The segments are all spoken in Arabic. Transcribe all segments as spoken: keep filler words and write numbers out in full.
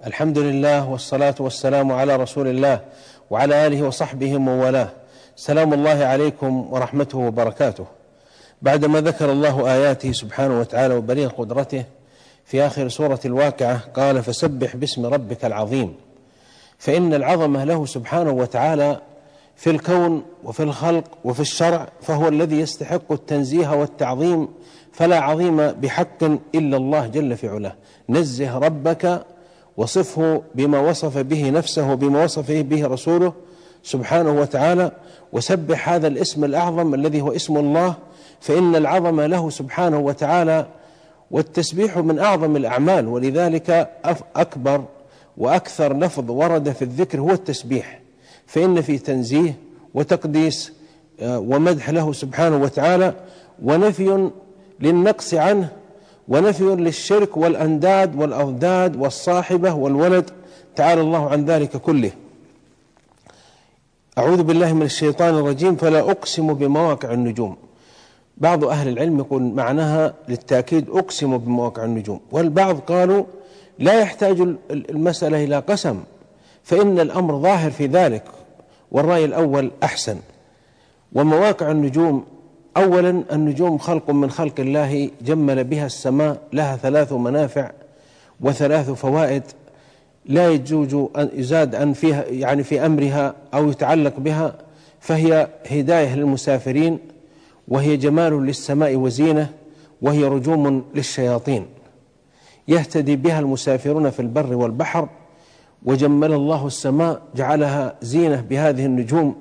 الحمد لله والصلاة والسلام على رسول الله وعلى آله وصحبه ومن والاه. سلام الله عليكم ورحمته وبركاته. بعدما ذكر الله آياته سبحانه وتعالى وبليغ قدرته في آخر سورة الواقعة قال: فسبح باسم ربك العظيم. فإن العظمة له سبحانه وتعالى في الكون وفي الخلق وفي الشرع، فهو الذي يستحق التنزيه والتعظيم، فلا عظيم بحق إلا الله جل في علاه. نزه ربك وصفه بما وصف به نفسه وبما وصف به رسوله سبحانه وتعالى، وسبح هذا الاسم الأعظم الذي هو اسم الله، فإن العظمة له سبحانه وتعالى، والتسبيح من أعظم الأعمال، ولذلك أكبر وأكثر لفظ ورد في الذكر هو التسبيح، فإن في تنزيه وتقديس ومدح له سبحانه وتعالى، ونفي للنقص عنه، ونفي للشرك والأنداد والأضداد والصاحبة والولد، تعالى الله عن ذلك كله. أعوذ بالله من الشيطان الرجيم. فلا أقسم بمواقع النجوم. بعض أهل العلم يقول معناها للتأكيد أقسم بمواقع النجوم، والبعض قالوا لا يحتاج المسألة إلى قسم، فإن الأمر ظاهر في ذلك، والرأي الأول أحسن. ومواقع النجوم، أولا النجوم خلق من خلق الله جمل بها السماء، لها ثلاث منافع وثلاث فوائد لا يجوز أن يزاد أن فيها يعني في أمرها أو يتعلق بها، فهي هداية للمسافرين، وهي جمال للسماء وزينة، وهي رجوم للشياطين يهتدي بها المسافرون في البر والبحر. وجمل الله السماء، جعلها زينة بهذه النجوم،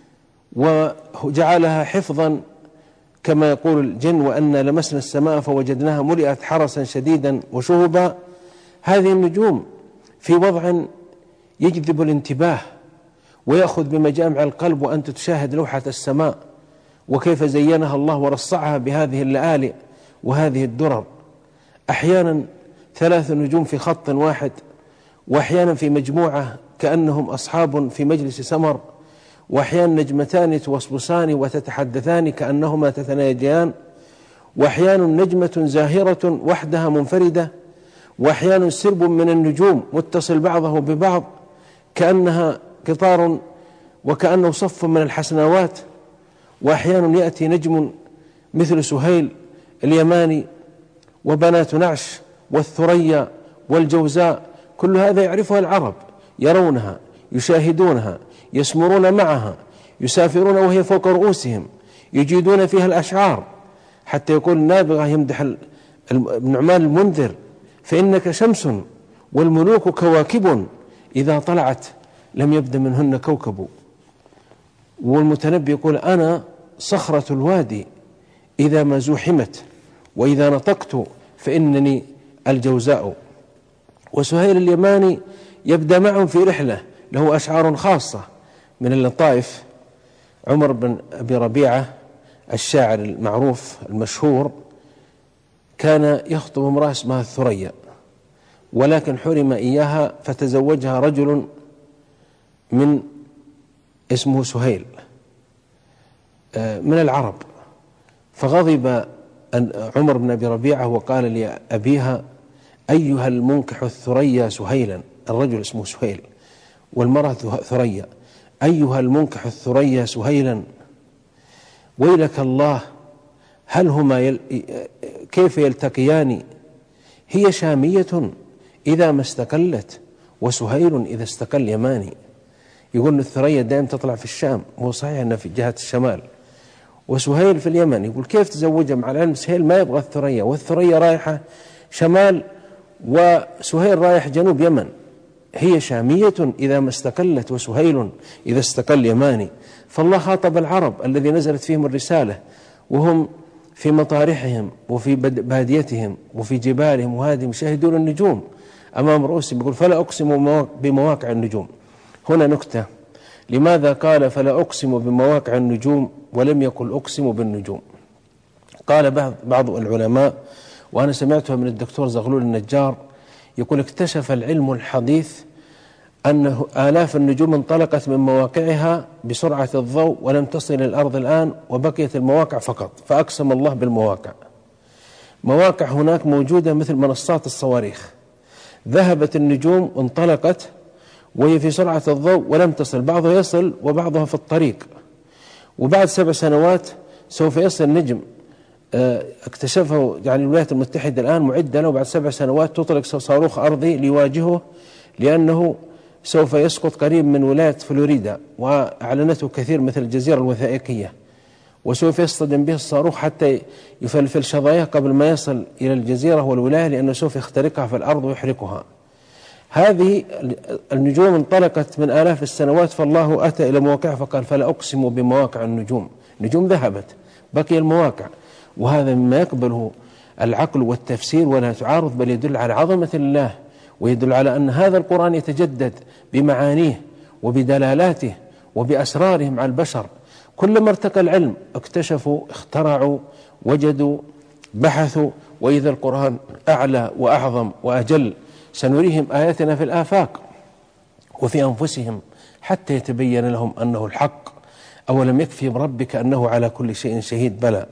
وجعلها حفظا، كما يقول الجن: وأن لمسنا السماء فوجدناها ملئت حرسا شديدا وشهبا. هذه النجوم في وضع يجذب الانتباه ويأخذ بمجامع القلب، وأنت تشاهد لوحة السماء وكيف زينها الله ورصعها بهذه اللآلئ وهذه الدرر، أحيانا ثلاث نجوم في خط واحد، وأحيانا في مجموعة كأنهم أصحاب في مجلس سمر، وأحيانا نجمتان توسوسان وتتحدثان كأنهما تتناجيان، وأحيانا نجمة زاهرة وحدها منفردة، وأحيانا سرب من النجوم متصل بعضه ببعض كأنها قطار وكأنه صف من الحسناوات، وأحيانا يأتي نجم مثل سهيل اليماني وبنات نعش والثريا والجوزاء، كل هذا يعرفها العرب، يرونها يشاهدونها يسمرون معها، يسافرون وهي فوق رؤوسهم، يجيدون فيها الأشعار، حتى يقول النابغة يمدح النعمان المنذر: فإنك شمس والملوك كواكب إذا طلعت لم يبد منهن كوكب. والمتنبي يقول: أنا صخرة الوادي إذا ما زوحمت، وإذا نطقت فإنني الجوزاء. وسهيل اليماني يبدأ معهم في رحلة، له أشعار خاصة من اللطائف. عمر بن أبي ربيعة الشاعر المعروف المشهور كان يخطب امرأة اسمها الثريا، ولكن حرم إياها فتزوجها رجل من اسمه سهيل من العرب، فغضب عمر بن أبي ربيعة وقال لأبيها: أيها المنكح الثريا سهيلا، الرجل اسمه سهيل والمرأة ثريا، أيها المنكح الثريا سهيلا ويلك الله، هل هما يل... كيف يلتقيان؟ هي شامية إذا ما استقلت، وسهيل إذا استقل يماني. يقول الثريا دائما تطلع في الشام، وهو صحيح أنها في جهة الشمال، وسهيل في اليمن. يقول كيف تزوجها، مع العلم سهيل ما يبغى الثريا، والثريا رايحة شمال وسهيل رايح جنوب يمن. هي شامية إذا ما استقلت، وسهيل إذا استقل يماني. فالله خاطب العرب الذي نزلت فيهم الرسالة وهم في مطارحهم وفي باديتهم وفي جبالهم، وهذه يشاهدون النجوم أمام رؤوسهم. يقول: فلا أقسم بمواقع النجوم. هنا نكتة: لماذا قال فلا أقسم بمواقع النجوم ولم يقل أقسم بالنجوم؟ قال بعض بعض العلماء، وأنا سمعتها من الدكتور زغلول النجار، يقول: اكتشف العلم الحديث أن آلاف النجوم انطلقت من مواقعها بسرعة الضوء ولم تصل الأرض الآن، وبقيت المواقع فقط، فأقسم الله بالمواقع. مواقع هناك موجودة مثل منصات الصواريخ، ذهبت النجوم وانطلقت وهي في سرعة الضوء ولم تصل، بعضها يصل وبعضها في الطريق، وبعد سبع سنوات سوف يصل نجم اكتشفه يعني الولايات المتحدة الآن معدة له، بعد سبع سنوات تطلق صاروخ أرضي ليواجهه، لأنه سوف يسقط قريب من ولاية فلوريدا، وأعلنته كثير مثل الجزيرة الوثائقية، وسوف يصطدم به الصاروخ حتى يفلفل شظاياه قبل ما يصل إلى الجزيرة والولاية، لأنه سوف يخترقها في الأرض ويحرقها. هذه النجوم انطلقت من آلاف السنوات، فالله أتى إلى مواقع فقال فلا أقسم بمواقع النجوم. نجوم ذهبت، بقي المواقع، وهذا مما يقبله العقل والتفسير ولا تعارض، بل يدل على عظمة الله، ويدل على أن هذا القرآن يتجدد بمعانيه وبدلالاته وبأسراره مع البشر. كلما ارتقى العلم اكتشفوا، اخترعوا، وجدوا، بحثوا، وإذا القرآن أعلى وأعظم وأجل. سنريهم آياتنا في الآفاق وفي أنفسهم حتى يتبين لهم أنه الحق. أولم يكفي بربك أنه على كل شيء شهيد؟ بلى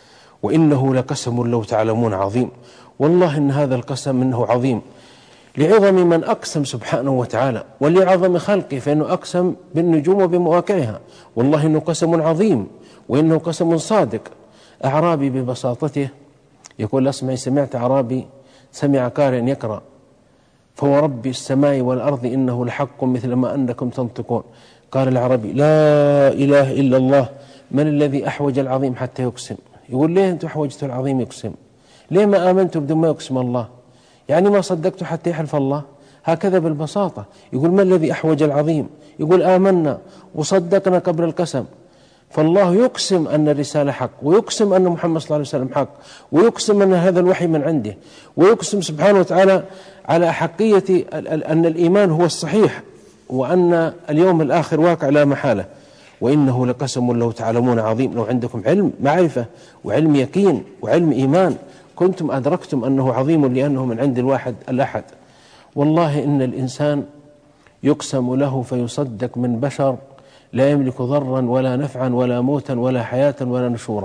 وإنه لقسم لو تعلمون عظيم. والله إن هذا القسم إنه عظيم لعظم من أقسم سبحانه وتعالى، ولعظم خلقه، فإنه أقسم بالنجوم وبمواقعها. والله إنه قسم عظيم، وإنه قسم صادق. أعرابي ببساطته يقول أسمعي سمعت أعرابي سمع قارئ يقرأ فهو رب السماء والأرض إنه لحق مثل ما أنكم تنطقون. قال العربي لا إله إلا الله، من الذي أحوج العظيم حتى يقسم؟ يقول ليه أنتم أحوجتوا العظيم يقسم؟ ليه ما آمنتوا بدون ما يقسم الله؟ يعني ما صدقتوا حتى يحلف الله؟ هكذا بالبساطة. يقول ما الذي أحوج العظيم؟ يقول آمنا وصدقنا قبل القسم. فالله يقسم أن الرسالة حق، ويقسم أن محمد صلى الله عليه وسلم حق، ويقسم أن هذا الوحي من عنده، ويقسم سبحانه وتعالى على حقية أن الإيمان هو الصحيح، وأن اليوم الآخر واقع لا محالة. وإنه لقسم لو تعلمون عظيم. لو عندكم علم معرفة وعلم يقين وعلم إيمان كنتم أدركتم أنه عظيم، لأنه من عند الواحد الأحد. والله إن الإنسان يقسم له فيصدق من بشر لا يملك ضرا ولا نفعا ولا موتا ولا حياة ولا نشورا.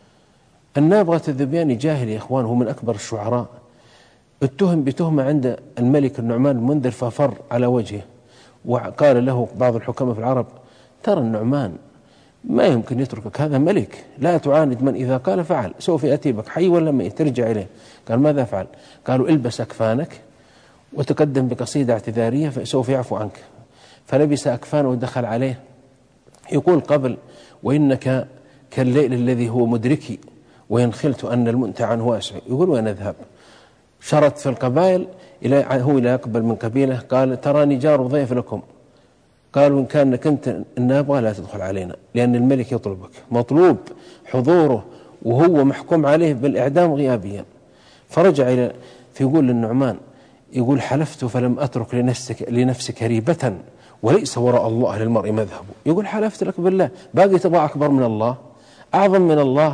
النابغة الذبياني جاهلي يا إخوان، هو من أكبر الشعراء، اتهم بتهمة عند الملك النعمان المنذر ففر على وجهه، وقال له بعض الحكماء في العرب ترى النعمان ما يمكن يتركك، هذا ملك، لا تعاند من إذا قال فعل، سوف يأتي بك حي ولا ميت ترجع إليه. قال ماذا فعل؟ قالوا البس أكفانك وتقدم بقصيدة اعتذارية فسوف يعفو عنك. فلبس أكفانه ودخل عليه، يقول قبل وإنك كالليل الذي هو مدركي وإن خلت أن المنتع عنه واسع. يقول وين أذهب؟ شرط في القبائل إلى هو لا يقبل من قبيله، قال تراني جار ضيف لكم. قالوا إن كانك أنت النابغة لا تدخل علينا، لأن الملك يطلبك، مطلوب حضوره وهو محكوم عليه بالإعدام غيابيا. فرجع إلى فيقول للنعمان، يقول حلفت فلم أترك لنفسك, لنفسك ريبة وليس وراء الله للمرء مذهب. يقول حلفت لك بالله، باقي تبغى أكبر من الله، أعظم من الله،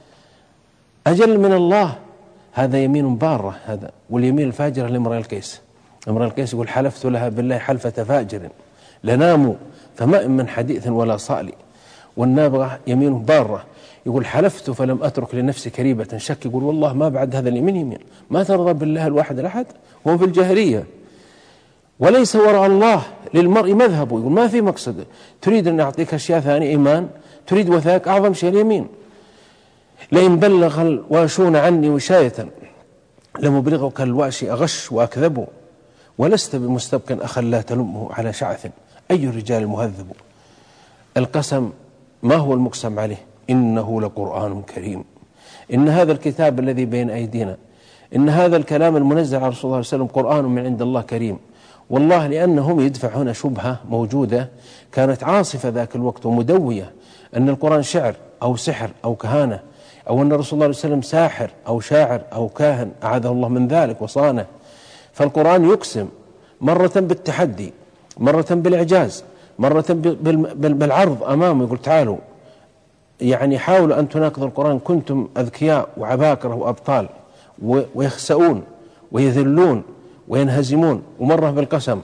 أجل من الله؟ هذا يمين بارة هذا. واليمين الفاجرة لامرئ القيس، امرئ القيس يقول حلفت لها بالله حلفة فاجر لناموا فما من حديث ولا صالي. والنابغة يمين بارة، يقول حلفت فلم أترك لنفسي كريبة شك. يقول والله ما بعد هذا اليمين يمين، ما ترضى بالله الواحد الأحد، هو في الجاهلية. وليس وراء الله للمرء مذهب، يقول ما في مقصد، تريد أن أعطيك أشياء ثانية إيمان، تريد وثائق، أعظم شيء اليمين. لئن بلغ الواشون عني وشاية لمبلغك الواشي أغش وأكذب ولست بمستبق أخا لا تلمه على شعث أي الرجال المهذب. القسم ما هو المقسم عليه؟ إنه لقرآن كريم، إن هذا الكتاب الذي بين أيدينا، إن هذا الكلام المنزل على رسول الله صلى الله عليه وسلم قرآن من عند الله كريم. والله لأنهم يدفعون شبهة موجودة كانت عاصفة ذاك الوقت ومدوية، أن القرآن شعر أو سحر أو كهانة، أو أن رسول الله صلى الله عليه وسلم ساحر أو شاعر أو كاهن، أعاذه الله من ذلك وصانه. فالقرآن يقسم مرة بالتحدي، مرة بالإعجاز، مرة بالعرض أمامه، يقول تعالوا يعني حاولوا أن تناقضوا القرآن، كنتم أذكياء وعباقرة وأبطال، ويخسؤون ويذلون وينهزمون. ومرة بالقسم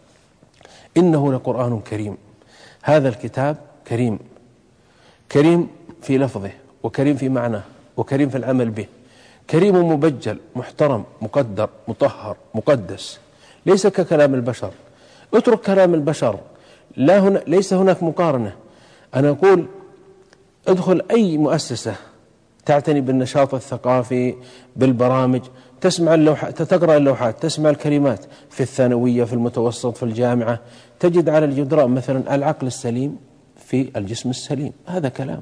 إنه لقرآن كريم. هذا الكتاب كريم، كريم في لفظه وكريم في معناه وكريم في العمل به، كريم مبجل محترم مقدر مطهر مقدس. ليس ككلام البشر. اترك كلام البشر، لا هنا ليس هناك مقارنة. أنا أقول ادخل أي مؤسسة تعتني بالنشاط الثقافي بالبرامج، تسمع اللوحات، تقرأ اللوحات، تسمع الكلمات في الثانوية في المتوسط في الجامعة، تجد على الجدران مثلا العقل السليم في الجسم السليم، هذا كلام.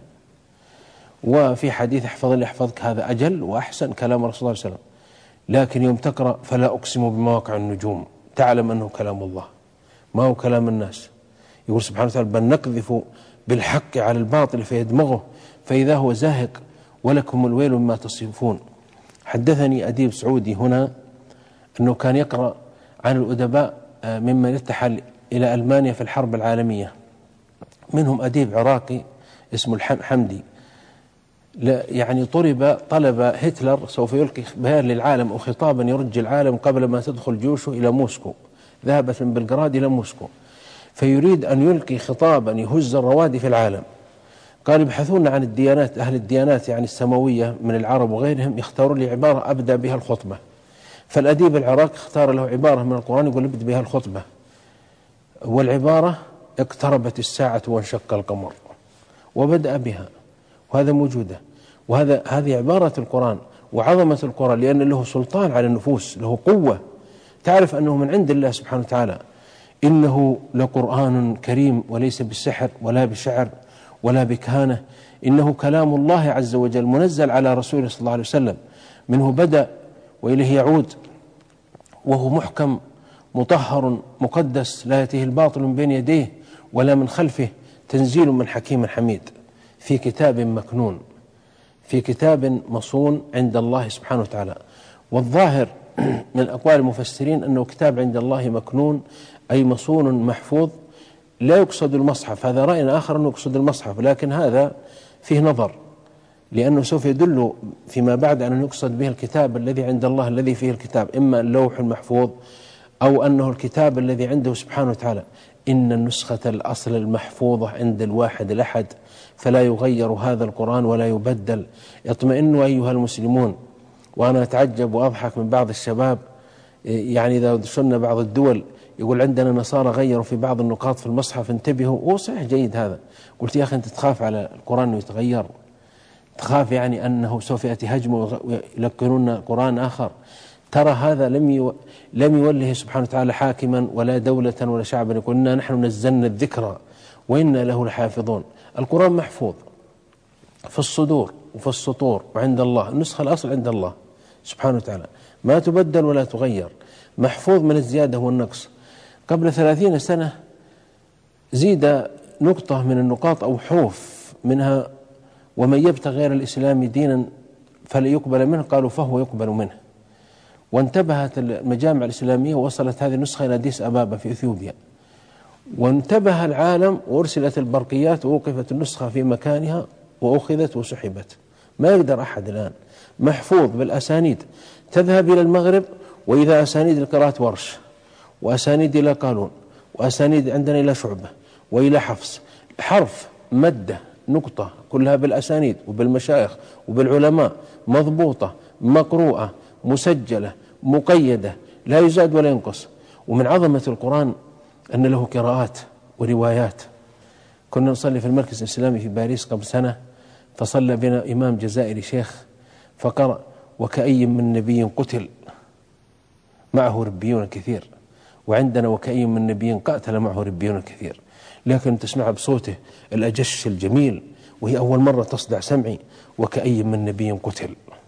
وفي حديث احفظ اللي يحفظك، هذا أجل وأحسن كلام الرسول صلى الله عليه وسلم. لكن يوم تقرأ فلا أقسم بمواقع النجوم، تعلم أنه كلام الله ما هو كلام الناس. يقول سبحانه وتعالى بل نقذف بالحق على الباطل فيدمغه فإذا هو زاهق ولكم الويل مما تصفون. حدثني أديب سعودي هنا أنه كان يقرأ عن الأدباء ممن ارتحل إلى ألمانيا في الحرب العالمية، منهم أديب عراقي اسمه الحمدي، يعني طلب طلب هتلر سوف يلقي بيان للعالم أو خطابا يرجي العالم قبل ما تدخل جيوشه إلى موسكو، ذهبت من بلغراد إلى موسكو، فيريد أن يلقي خطابا يهز الروادي في العالم. قال يبحثون عن الديانات، أهل الديانات يعني السماوية من العرب وغيرهم، يختارون لي عبارة أبدأ بها الخطبة. فالأديب العراقي اختار له عبارة من القرآن يقول ابدأ بها الخطبة، والعبارة اقتربت الساعة وانشق القمر، وبدأ بها، وهذا موجودة. وهذا هذه عبارة القرآن وعظمة القرآن، لأن له سلطان على النفوس، له قوة، تعرف أنه من عند الله سبحانه وتعالى. إنه لقرآن كريم وليس بالسحر ولا بشعر ولا بكهانة، إنه كلام الله عز وجل منزل على رسوله صلى الله عليه وسلم، منه بدأ وإليه يعود، وهو محكم مطهر مقدس لا يأتيه الباطل من بين يديه ولا من خلفه، تنزيل من حكيم حميد في كتاب مكنون، في كتاب مصون عند الله سبحانه وتعالى. والظاهر من أقوال المفسرين أنه كتاب عند الله مكنون أي مصون محفوظ، لا يقصد المصحف. هذا رأي آخر أنه يقصد المصحف، لكن هذا فيه نظر، لأنه سوف يدل فيما بعد أن يقصد به الكتاب الذي عند الله الذي فيه الكتاب، إما اللوح المحفوظ أو أنه الكتاب الذي عنده سبحانه وتعالى. إن النسخة الأصل المحفوظة عند الواحد الأحد، فلا يغير هذا القرآن ولا يبدل. اطمئنوا أيها المسلمون. وأنا أتعجب وأضحك من بعض الشباب، يعني إذا شلنا بعض الدول يقول عندنا نصارى غيروا في بعض النقاط في المصحف، انتبهوا. وصحيح جيد هذا. قلت يا أخي أنت تخاف على القرآن أنه يتغير؟ تخاف يعني أنه سوف يأتي هجم ويلقنون قرآن آخر؟ ترى هذا لم يو لم يوله سبحانه وتعالى حاكما ولا دولة ولا شعبا يقول إنا نحن نزلنا الذكر وإنا له لحافظون. القرآن محفوظ في الصدور وفي السطور وعند الله، النسخة الأصل عند الله سبحانه وتعالى، ما تبدل ولا تغير، محفوظ من الزيادة والنقص. قبل ثلاثين سنة زيد نقطة من النقاط أو حروف منها ومن يبتغي غير الإسلام دينا فلا يقبل منه، قالوا فهو يقبل منه. وانتبهت المجامع الإسلامية ووصلت هذه النسخة إلى أديس أبابا في إثيوبيا، وانتبه العالم وأرسلت البرقيات ووقفت النسخة في مكانها وأخذت وسحبت. ما يقدر أحد الآن، محفوظ بالأسانيد، تذهب إلى المغرب وإذا أسانيد القراءة ورش، وأسانيد إلى قالون، وأسانيد عندنا إلى شعبة وإلى حفص، حرف مدة نقطة كلها بالأسانيد وبالمشايخ وبالعلماء، مضبوطة مقروءة مسجلة مقيدة، لا يزاد ولا ينقص. ومن عظمة القرآن أن له قراءات وروايات. كنا نصلي في المركز الإسلامي في باريس قبل سنة، فصلى بنا إمام جزائري شيخ فقرأ وكأي من نبي قتل معه ربيون كثير، وعندنا وكأي من نبي قاتل معه ربيون كثير، لكن تسمعها بصوته الأجش الجميل وهي أول مرة تصدع سمعي، وكأي من نبي قتل.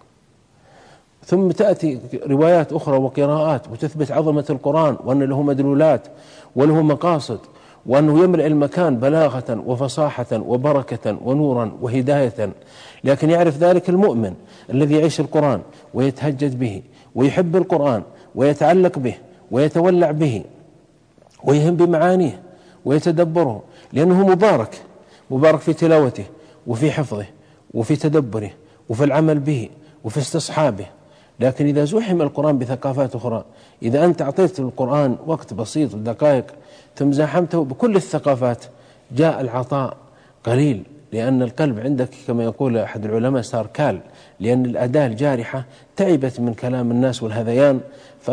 ثم تأتي روايات أخرى وقراءات وتثبت عظمة القرآن وأن له مدلولات وله مقاصد وأنه يملأ المكان بلاغة وفصاحة وبركة ونورا وهداية. لكن يعرف ذلك المؤمن الذي يعيش القرآن ويتهجد به ويحب القرآن ويتعلق به ويتولع به ويهم بمعانيه ويتدبره، لأنه مبارك، مبارك في تلاوته وفي حفظه وفي تدبره وفي العمل به وفي استصحابه. لكن إذا زحم القرآن بثقافات أخرى، إذا أنت أعطيت القرآن وقت بسيط دقائق ثم زاحمته بكل الثقافات، جاء العطاء قليل، لأن القلب عندك كما يقول أحد العلماء صار كال، لأن الأداة الجارحة تعبت من كلام الناس والهذيان، فأنت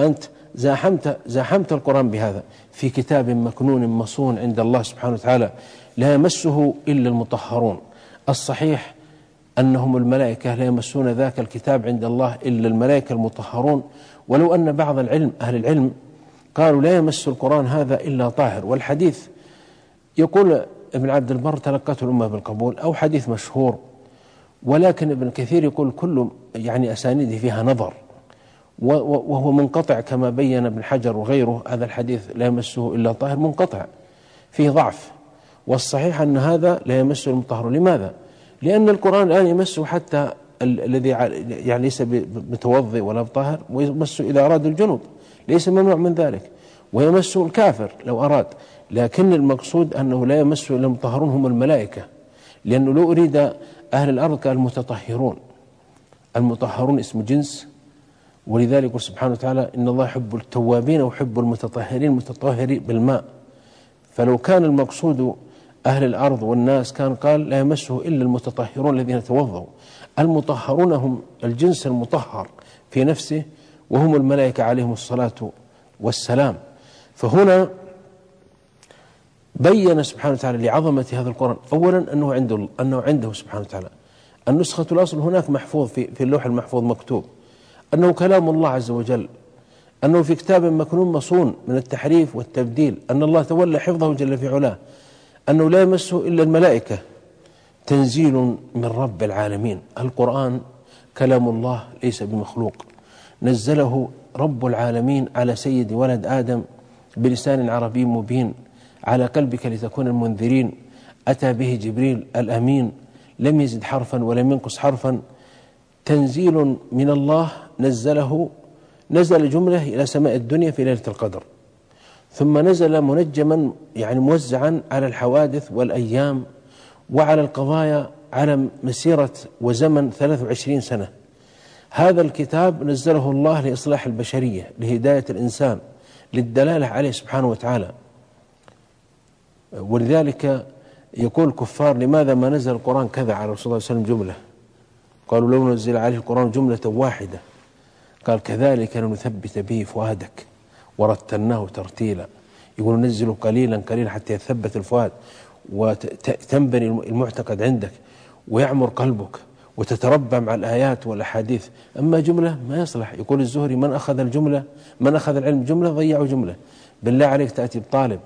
زاحمت زاحمت القرآن بهذا في كتاب مكنون مصون عند الله سبحانه وتعالى لا يمسه إلا المطهرون. الصحيح أنهم الملائكة لا يمسون ذاك الكتاب عند الله إلا الملائكة المطهرون، ولو أن بعض العلم أهل العلم قالوا لا يمس القرآن هذا إلا طاهر. والحديث يقول ابن عبد البر تلقته الأمة بالقبول، أو حديث مشهور، ولكن ابن كثير يقول كل يعني أسانيده فيها نظر، وهو منقطع كما بين ابن حجر وغيره. هذا الحديث لا يمسه إلا طاهر منقطع فيه ضعف، والصحيح أن هذا لا يمسه المطهر. لماذا؟ لأن القرآن الآن يمسه حتى الذي يعني ليس متوضئ ولا بطاهر، ويمسه إذا أراد الجنوب، ليس ممنوع من ذلك، ويمسه الكافر لو أراد. لكن المقصود أنه لا يمسه إلا المطهرون هم الملائكة، لأنه لو أريد أهل الأرض كالمتطهرون. المطهرون اسم جنس، ولذلك يقول سبحانه وتعالى إن الله يحب التوابين ويحب المتطهرين المتطهرين بالماء. فلو كان المقصود أهل الأرض والناس كان قال لا يمسه إلا المتطهرون الذين توضوا. المطهرون هم الجنس المطهر في نفسه، وهم الملائكة عليهم الصلاة والسلام. فهنا بين سبحانه وتعالى لعظمة هذا القرآن أولا أنه عنده, أنه عنده سبحانه وتعالى النسخة الأصل هناك محفوظ في, في اللوح المحفوظ مكتوب أنه كلام الله عز وجل، أنه في كتاب مكنون مصون من التحريف والتبديل، أن الله تولى حفظه جل في علاه، أنه لا يمسه إلا الملائكة، تنزيل من رب العالمين. القرآن كلام الله ليس بمخلوق، نزله رب العالمين على سيد ولد آدم بلسان عربي مبين على قلبك لتكون المنذرين. أتى به جبريل الأمين، لم يزد حرفا ولم ينقص حرفا، تنزيل من الله نزله نزل جملة إلى سماء الدنيا في ليلة القدر، ثم نزل منجما يعني موزعا على الحوادث والأيام وعلى القضايا على مسيرة وزمن ثلاث وعشرين سنة. هذا الكتاب نزله الله لإصلاح البشرية، لهداية الإنسان، للدلالة عليه سبحانه وتعالى. ولذلك يقول الكفار لماذا ما نزل القرآن كذا على رسول الله صلى الله عليه وسلم جملة؟ قالوا لو نزل عليه القرآن جملة واحدة. قال كذلك لنثبت به فؤادك ورتلناه ترتيلا. يقول نزل قليلا قليلا حتى يثبت الفؤاد وتنبني المعتقد عندك ويعمر قلبك وتتربى مع الآيات والأحاديث. أما جملة ما يصلح. يقول الزهري من أخذ الجملة من أخذ العلم جملة ضيعوا جملة. بالله عليك تأتي بطالب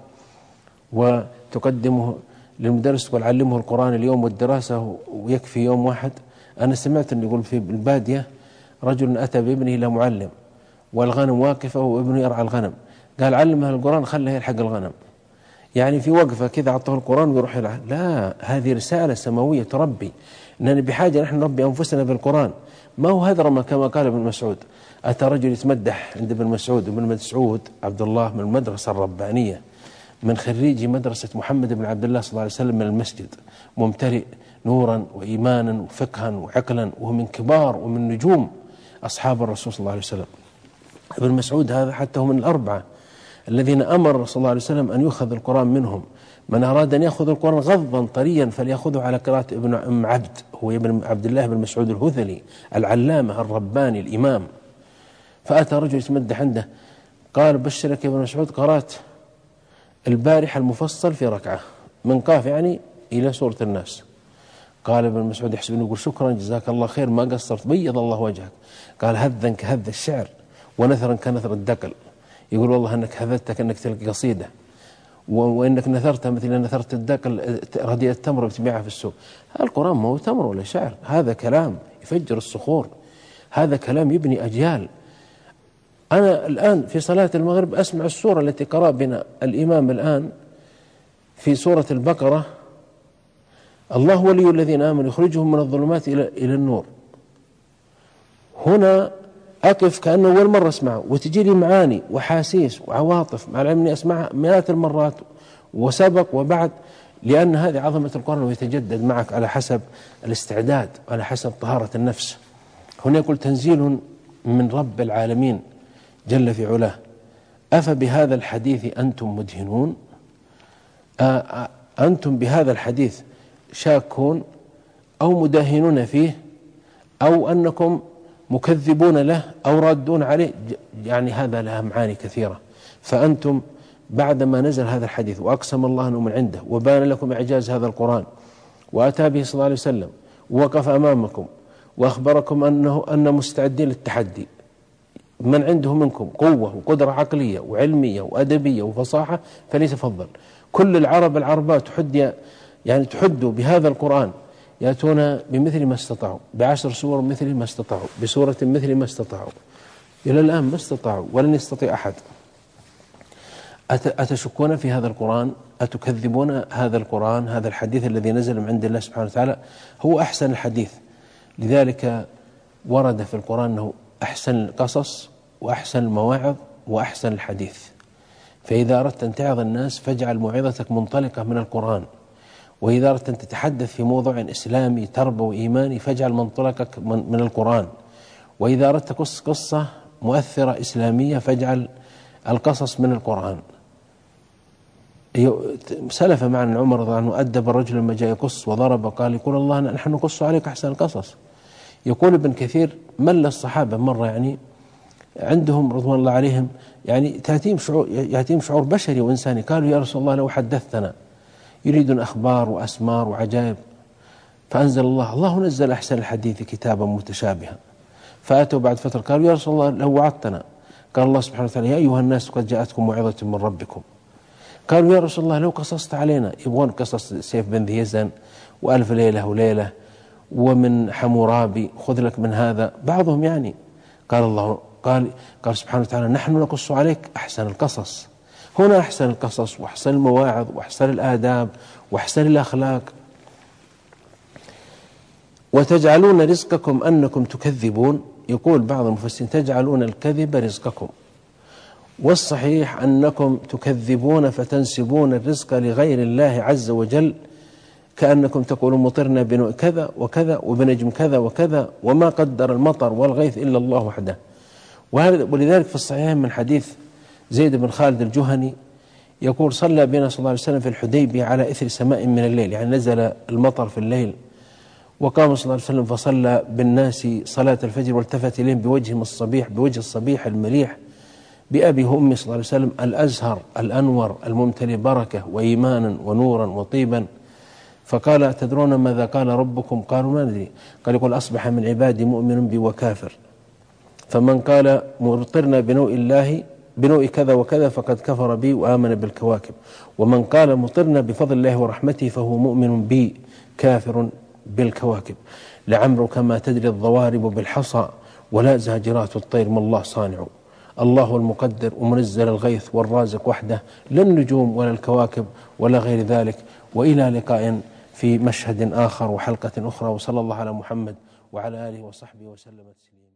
وتقدمه للمدرس تقول علمه القرآن اليوم والدراسة ويكفي يوم واحد. أنا سمعت أن يقول في البادية رجل أتى بابنه إلى معلم والغنم واقفة وابنه يرعى الغنم، قال علمها القرآن خلها يلحق الغنم، يعني في وقفة كذا أعطاه القرآن ويروح يلعب. لا، هذه رسالة سماوية تربي، أننا بحاجة نحن نربي أنفسنا بالقرآن، ما هو هذرمة كما قال ابن مسعود. أتى رجل يتمدح عند ابن مسعود، ابن مسعود عبد الله من المدرسة الربانية، من خريجي مدرسة محمد بن عبد الله صلى الله عليه وسلم من المسجد، ممتلئ نورا وإيمانا وفقها وعقلا، وهو من كبار ومن نجوم أصحاب الرسول صلى الله عليه وسلم. ابن مسعود هذا حتى هو من الأربعة الذين أمر صلى الله عليه وسلم أن يؤخذ القرآن منهم. من أراد أن يأخذ القرآن غضا طريا فليأخذه على قراءة ابن أم عبد، هو ابن عبد الله بن مسعود الهذلي العلامة الرباني الإمام. فأتى رجل يتمدح عنده قال بشرك يا ابن مسعود قرأت البارحة المفصل في ركعة من قاف يعني إلى سورة الناس. قال ابن مسعود يحسب يقول شكرا جزاك الله خير ما قصرت بيض الله وجهك. قال هذا كهذا الشعر ونثرا كنثر الدقل. يقول والله أنك هذتك كأنك تلقى قصيدة، وإنك نثرتها مثل نثرت الدقل رديء التمر بتبيعها في السوق. القرآن ما هو تمر ولا شعر، هذا كلام يفجر الصخور، هذا كلام يبني أجيال. أنا الآن في صلاة المغرب أسمع السورة التي قرأ بنا الإمام الآن في سورة البقرة، الله ولي الذين آمنوا يخرجهم من الظلمات إلى إلى النور. هنا أقف كأنه أول مرة أسمعه وتجي لي معاني وحاسيس وعواطف، مع العلم أني أسمعها مئات المرات وسبق وبعد، لأن هذه عظمة القرآن ويتجدد معك على حسب الاستعداد وعلى حسب طهارة النفس. هنا يقول تنزيل من رب العالمين جل في علاه. أفبهذا الحديث أنتم مدهنون؟ أنتم بهذا الحديث شاكون أو مداهنون فيه، أو أنكم مكذبون له أو رادون عليه، يعني هذا لها معاني كثيرة. فأنتم بعدما نزل هذا الحديث وأقسم الله أنه من عنده وبان لكم إعجاز هذا القرآن وأتى به صلى الله عليه وسلم ووقف أمامكم وأخبركم أنه أن مستعدين للتحدي، من عنده منكم قوة وقدرة عقلية وعلمية وأدبية وفصاحة فليتفضل. كل العرب العربات تحد يعني تحدوا بهذا القرآن، يأتون بمثل ما استطاعوا، بعشر سور مثل ما استطاعوا، بسورة مثل ما استطاعوا. إلى الآن ما استطاعوا ولن يستطيع أحد. أتشكون في هذا القرآن؟ أتكذبون هذا القرآن؟ هذا الحديث الذي نزل من عند الله سبحانه وتعالى هو أحسن الحديث، لذلك ورد في القرآن أنه أحسن القصص وأحسن المواعظ وأحسن الحديث. فإذا أردت أن تعظ الناس فاجعل موعظتك منطلقة من القرآن، وإذا أردت أن تتحدث في موضوع إسلامي تربوي إيماني فاجعل منطلقك من القرآن، وإذا أردت تقص قصة مؤثرة إسلامية فاجعل القصص من القرآن. سلف معنا عمر رضي الله عنه أدب الرجل لما جاء يقص وضرب قال يقول الله نحن نقص عليك أحسن القصص. يقول ابن كثير مل الصحابة مرة يعني عندهم رضوان الله عليهم يعني تأتيهم شعور, يأتيهم شعور بشري وإنساني، قالوا يا رسول الله لو حدثتنا، يريدون أخبار وأسمار وعجائب. فأنزل الله الله نزل أحسن الحديث كتابا متشابها. فأتوا بعد فترة قالوا يا رسول الله لو وعدتنا، قال الله سبحانه وتعالى يا أيها الناس قد جاءتكم موعظة من ربكم. قالوا يا رسول الله لو قصصت علينا، يبغون قصص سيف بن ذي يزن وألف ليلة وليلة ومن حمورابي، خذ لك من هذا بعضهم يعني. قال الله قال قال سبحانه وتعالى نحن نقص عليك أحسن القصص. هنا أحسن القصص وأحسن المواعظ وأحسن الآداب وأحسن الأخلاق. وتجعلون رزقكم أنكم تكذبون، يقول بعض المفسرين تجعلون الكذب رزقكم، والصحيح أنكم تكذبون فتنسبون الرزق لغير الله عز وجل، كأنكم تقولون مطرنا بنوع كذا وكذا وبنجم كذا وكذا وما قدر المطر والغيث إلا الله وحده. ولذلك في الصحيحين من حديث زيد بن خالد الجهني يقول صلى بنا صلى الله عليه وسلم في الحديبية على إثر سماء من الليل، يعني نزل المطر في الليل، وقام صلى الله عليه وسلم فصلى بالناس صلاة الفجر والتفت إليهم بوجه الصبيح بوجه الصبيح المليح بأبي وأمي صلى الله عليه وسلم الأزهر الأنور الممتلئ بركة وإيمانا ونورا وطيبا. فقال تدرون ماذا قال ربكم؟ قالوا ما ندري. قال يقول أصبح من عبادي مؤمن بي وكافر، فمن قال مطرنا بنوء الله بنوء كذا وكذا فقد كفر بي وآمن بالكواكب، ومن قال مطرنا بفضل الله ورحمته فهو مؤمن بي كافر بالكواكب. لعمرك ما تدري الضوارب بالحصى ولا زاجرات الطير ما الله صانع. الله المقدر ومنزل الغيث والرازق وحده، لا النجوم ولا الكواكب ولا غير ذلك. وإلى لقاء في مشهد آخر وحلقة أخرى، وصلى الله على محمد وعلى آله وصحبه وسلم تسليما.